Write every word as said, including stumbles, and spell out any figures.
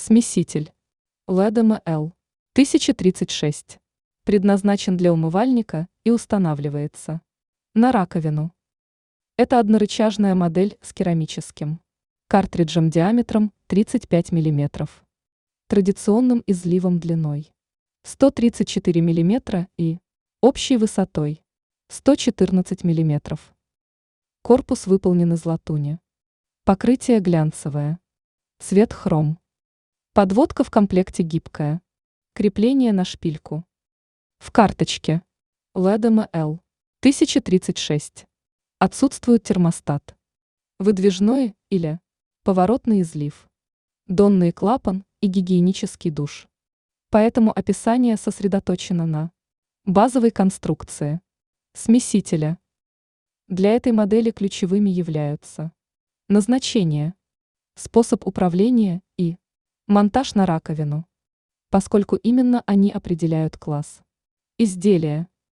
Смеситель эл и ди эм эл тысяча тридцать шесть. Предназначен для умывальника и устанавливается на раковину. Это однорычажная модель с керамическим картриджем диаметром тридцать пять миллиметров, традиционным изливом длиной сто тридцать четыре миллиметра и общей высотой сто четырнадцать миллиметров. Корпус выполнен из латуни. Покрытие глянцевое. Цвет хром. Подводка в комплекте гибкая. Крепление на шпильку. В карточке эл и ди эм эл тысяча тридцать шесть отсутствует термостат, выдвижной или поворотный излив, донный клапан и гигиенический душ. Поэтому описание сосредоточено на базовой конструкции смесителя. Для этой модели ключевыми являются назначение, способ управления и монтаж на раковину, поскольку именно они определяют класс изделия.